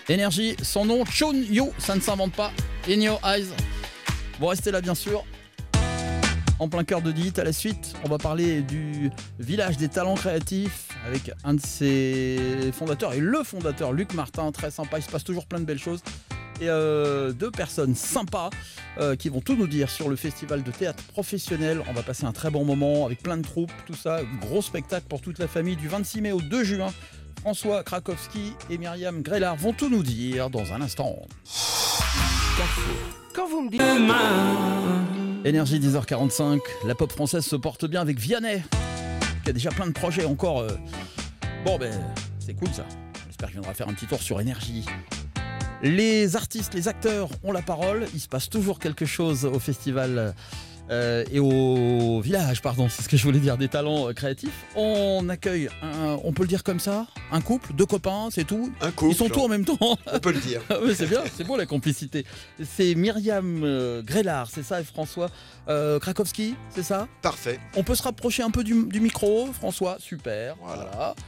Énergie, son nom, Chun Yu, ça ne s'invente pas. In Your Eyes. Vous restez là bien sûr. En plein cœur de dit, à la suite, on va parler du village des talents créatifs avec un de ses fondateurs et le fondateur Luc Martin, très sympa, il se passe toujours plein de belles choses. Et deux personnes sympas qui vont tout nous dire sur le festival de théâtre professionnel. On va passer un très bon moment avec plein de troupes, tout ça, gros spectacle pour toute la famille du 26 mai au 2 juin. François Krakowski et Myriam Grélard vont tout nous dire dans un instant. Quand vous me dites Énergie 10h45, la pop française se porte bien avec Vianney, qui a déjà plein de projets encore. Bon ben, c'est cool ça. J'espère qu'il viendra faire un petit tour sur Énergie. Les artistes, les acteurs ont la parole. Il se passe toujours quelque chose au festival et au village, pardon, c'est ce que je voulais dire, des talents créatifs. On accueille, on peut le dire comme ça, un couple, deux copains, c'est tout. Un couple. Ils sont tous en même temps. On peut le dire. Oui, c'est bien, c'est beau la complicité. C'est Myriam Grélard, c'est ça, et François Krakowski, c'est ça ? Parfait. On peut se rapprocher un peu du micro, François, super. Voilà.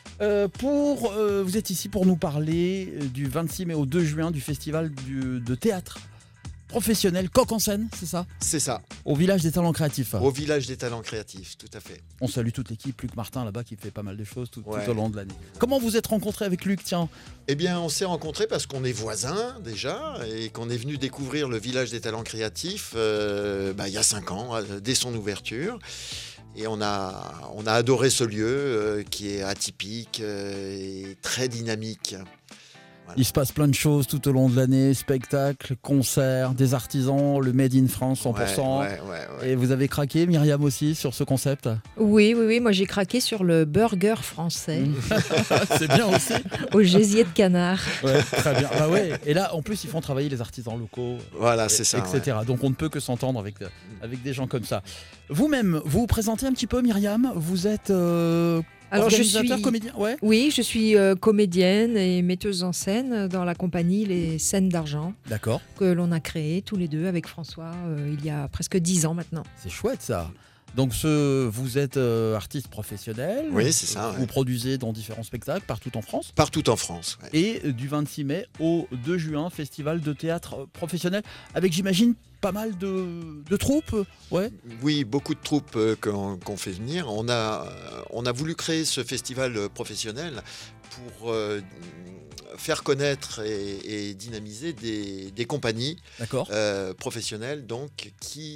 Vous êtes ici pour nous parler du 26 mai au 2 juin du festival de théâtre professionnel Coq en scène, c'est ça ? C'est ça. Au village des talents créatifs. Au village des talents créatifs, tout à fait. On salue toute l'équipe, Luc Martin là-bas qui fait pas mal de choses tout au long de l'année. Comment vous êtes rencontrés avec Luc, tiens ? Eh bien, on s'est rencontrés parce qu'on est voisins déjà et qu'on est venu découvrir le village des talents créatifs il y a 5 ans, dès son ouverture. Et on a adoré ce lieu qui est atypique et très dynamique. Voilà. Il se passe plein de choses tout au long de l'année, spectacles, concerts, des artisans, le Made in France 100%. Ouais. Et vous avez craqué, Myriam aussi, sur ce concept ? Oui, moi j'ai craqué sur le burger français. C'est bien aussi. Au gésier de canard. Ouais, très bien. Bah ouais. Et là, en plus, ils font travailler les artisans locaux. Voilà, c'est ça. Etc. Ouais. Donc on ne peut que s'entendre avec des gens comme ça. Vous-même, vous vous présentez un petit peu, Myriam ? Vous êtes organisateur, comédien ? Ouais. Oui, je suis comédienne et metteuse en scène dans la compagnie Les Scènes d'Argent. D'accord. Que l'on a créé tous les deux avec François il y a presque 10 ans maintenant. C'est chouette ça. Donc vous êtes artiste professionnel. Oui, c'est ça. Vous produisez dans différents spectacles partout en France. Partout en France. Ouais. Et du 26 mai au 2 juin, festival de théâtre professionnel avec, j'imagine, pas mal de troupes. Ouais. Oui, beaucoup de troupes qu'on fait venir. On a voulu créer ce festival professionnel pour faire connaître et dynamiser des compagnies professionnelles donc,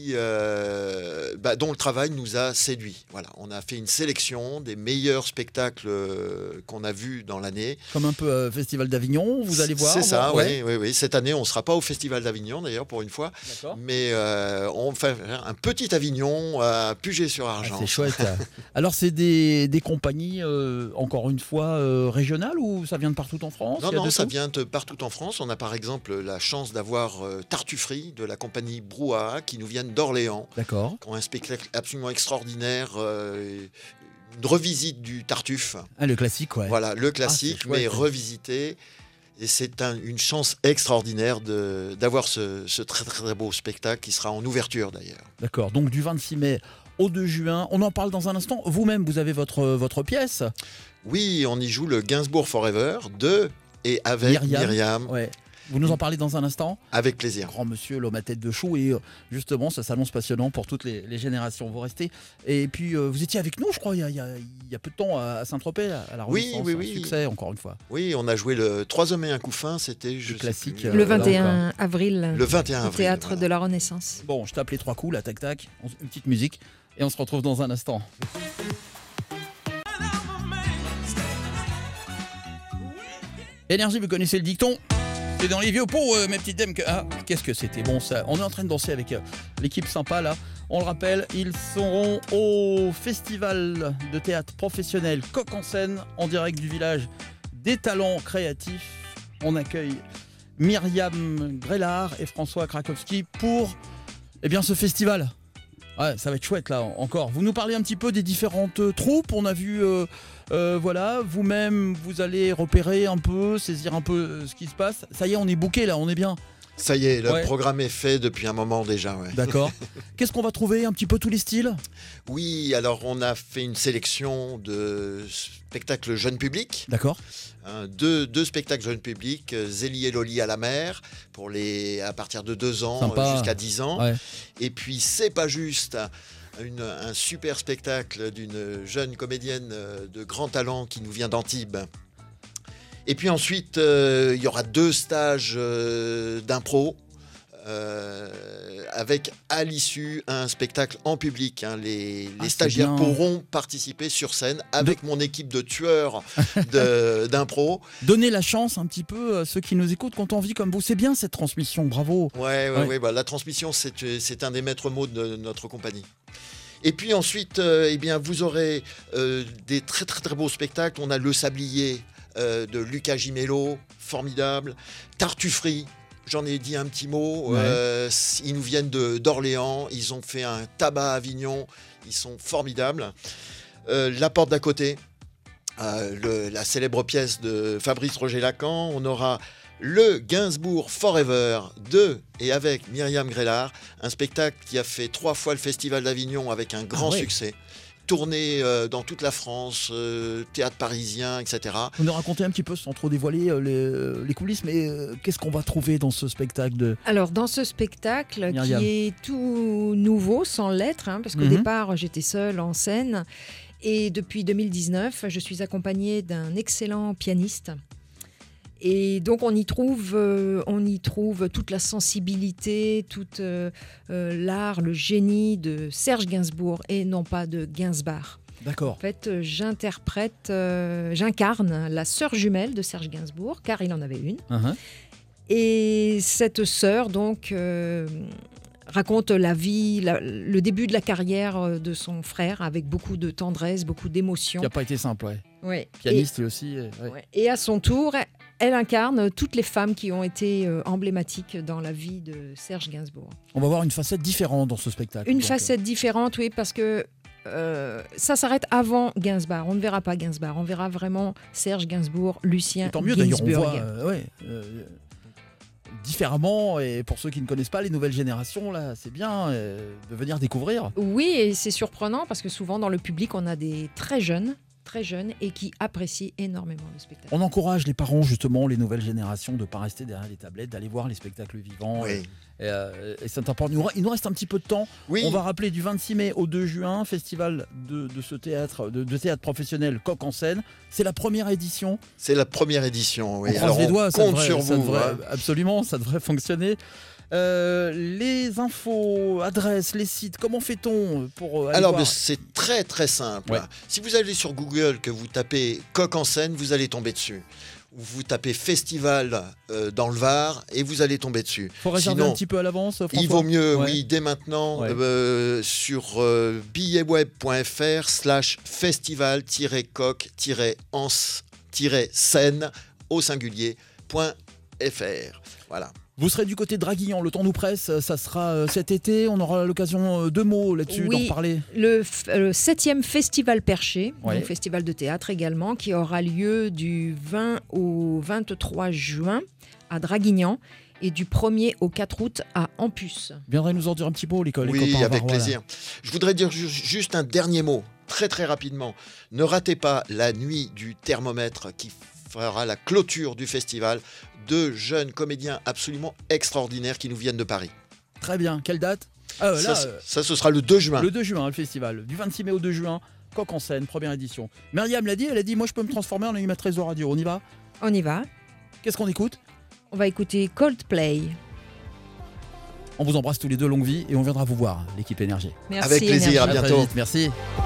dont le travail nous a séduit. Voilà, on a fait une sélection des meilleurs spectacles qu'on a vus dans l'année. Comme un peu Festival d'Avignon, vous allez voir. C'est ça, oui. Cette année, on ne sera pas au Festival d'Avignon d'ailleurs pour une fois. D'accord. Mais on fait un petit Avignon à Puget-sur-Argent. C'est chouette. Alors c'est des compagnies, encore une fois, régionales ou ça vient de partout en France ? Non, ça vient de partout en France. On a par exemple la chance d'avoir Tartuffery de la compagnie Brouhaha qui nous viennent d'Orléans. D'accord. Qui ont un spectacle absolument extraordinaire, une revisite du Tartuffe. Ah, le classique, ouais. Voilà, le classique, mais revisité. Et c'est une chance extraordinaire d'avoir ce très très beau spectacle qui sera en ouverture d'ailleurs. D'accord, donc du 26 mai au 2 juin, on en parle dans un instant. Vous-même, vous avez votre pièce ? Oui, on y joue le Gainsbourg Forever de et avec Myriam. Ouais. Vous nous en parlez dans un instant ? Avec plaisir. Grand monsieur, l'homme à tête de chou. Et justement, ça s'annonce passionnant pour toutes les générations. Vous restez. Et puis, vous étiez avec nous, je crois, il y a peu de temps à Saint-Tropez, à la Renaissance. Oui. Succès, encore une fois. Oui, on a joué le 3 hommes et un couffin. C'était classique. Le 21 avril. Le 21 avril. Au Théâtre de la Renaissance. Bon, je tape les 3 coups, là, tac, tac. Une petite musique. Et on se retrouve dans un instant. Énergie, vous connaissez le dicton ? C'est dans les vieux pots, mes petites dames. Qu'est-ce que c'était bon ça. On est en train de danser avec l'équipe sympa là. On le rappelle, ils seront au festival de théâtre professionnel Coq en scène en direct du village des talents créatifs. On accueille Myriam Grélard et François Krakowski pour ce festival. Ouais, ça va être chouette là encore. Vous nous parlez un petit peu des différentes troupes. On a vu, vous-même, vous allez repérer un peu, saisir un peu ce qui se passe. Ça y est, on est booké là, on est bien. Ça y est, le Ouais. programme est fait depuis un moment déjà. Ouais. D'accord. Qu'est-ce qu'on va trouver? Un petit peu tous les styles? Oui, alors on a fait une sélection de spectacles jeunes publics. D'accord. Deux spectacles jeunes publics, Zélie et Loli à la mer, à partir de 2 ans Sympa. jusqu'à 10 ans. Ouais. Et puis C'est pas juste, un super spectacle d'une jeune comédienne de grand talent qui nous vient d'Antibes. Et puis ensuite, il y aura 2 stages d'impro. Avec à l'issue un spectacle en public. Les c'est stagiaires bien. pourront participer sur scène avec mon équipe de tueurs d'impro. Donnez la chance un petit peu à ceux qui nous écoutent quand on vit comme vous. C'est bien cette transmission, bravo. Ouais. La transmission, c'est un des maîtres mots de notre compagnie. Et puis ensuite, vous aurez des très très très beaux spectacles. On a Le Sablier de Lucas Gimello, formidable. Tartufferie. J'en ai dit un petit mot. Ouais. Ils nous viennent d'Orléans. Ils ont fait un tabac à Avignon. Ils sont formidables. La Porte d'à côté, la célèbre pièce de Fabrice Roger-Lacan. On aura le Gainsbourg Forever de et avec Myriam Grélard. Un spectacle qui a fait 3 fois le Festival d'Avignon avec un grand succès. Tourné dans toute la France, théâtre parisien, etc. Vous nous racontez un petit peu, sans trop dévoiler les coulisses, mais qu'est-ce qu'on va trouver dans ce spectacle Alors, dans ce spectacle Myriam. qui est tout nouveau, sans l'être, parce qu'au départ, j'étais seule en scène. Et depuis 2019, je suis accompagnée d'un excellent pianiste. Et donc, on y trouve toute la sensibilité, tout l'art, le génie de Serge Gainsbourg et non pas de Gainsbar. D'accord. En fait, j'incarne la sœur jumelle de Serge Gainsbourg, car il en avait une. Uh-huh. Et cette sœur, donc, raconte la vie, le début de la carrière de son frère, avec beaucoup de tendresse, beaucoup d'émotion. Qui n'a pas été simple, ouais. Ouais. Pianiste lui aussi. Et à son tour, elle incarne toutes les femmes qui ont été emblématiques dans la vie de Serge Gainsbourg. On va voir une facette différente dans ce spectacle. Une facette différente, oui, parce que ça s'arrête avant Gainsbourg. On ne verra pas Gainsbourg, on verra vraiment Serge Gainsbourg, Lucien Et tant mieux, d'ailleurs, on Gainsbourg. voit différemment, et pour ceux qui ne connaissent pas les nouvelles générations, là, c'est bien de venir découvrir. Oui, et c'est surprenant parce que souvent dans le public, on a des très jeunes et qui apprécient énormément le spectacle. On encourage les parents, justement, les nouvelles générations, de ne pas rester derrière les tablettes, d'aller voir les spectacles vivants. Oui. Et c'est important. Il nous reste un petit peu de temps. Oui. On va rappeler du 26 mai au 2 juin, festival de ce théâtre, de théâtre professionnel Coq en scène. C'est la première édition. C'est la première édition, oui. On croise les doigts, ça compte devrait, sur ça vous. devrait- hein. absolument, ça devrait fonctionner. Les infos, adresses, les sites, comment fait-on pour aller Alors, voir c'est très très simple. Ouais. Si vous allez sur Google, que vous tapez Coq en scène, vous allez tomber dessus. Vous tapez festival dans le Var et vous allez tomber dessus. Faut réserver Sinon, un petit peu à l'avance, François. il vaut mieux, Ouais. oui, dès maintenant, Ouais. sur billetsweb.fr/festival-coq-scène au singulier.fr. Voilà. Vous serez du côté de Draguignan, le temps nous presse, ça sera cet été, on aura l'occasion de mots là-dessus, Oui. d'en reparler. Le 7e Festival Perché, Ouais. donc festival de théâtre également, qui aura lieu du 20 au 23 juin à Draguignan et du 1er au 4 août à Ampus. Viendrez nous en dire un petit mot, les copains. Oui, avec Varois, là. plaisir. Je voudrais dire juste un dernier mot, très très rapidement. Ne ratez pas la nuit du thermomètre qui fera la clôture du festival. 2 jeunes comédiens absolument extraordinaires qui nous viennent de Paris. Très bien, quelle date Ça, ce sera le 2 juin. Le 2 juin, le festival. Du 26 mai au 2 juin, Coq en scène, première édition. Myriam l'a dit, elle a dit, moi je peux me transformer en animatrice de radio. On y va? On y va. Qu'est-ce qu'on écoute? On va écouter Coldplay. On vous embrasse tous les deux, longue vie, et on viendra vous voir, l'équipe Énergie. Merci. Avec plaisir, Énergie. à À très bientôt. vite, merci.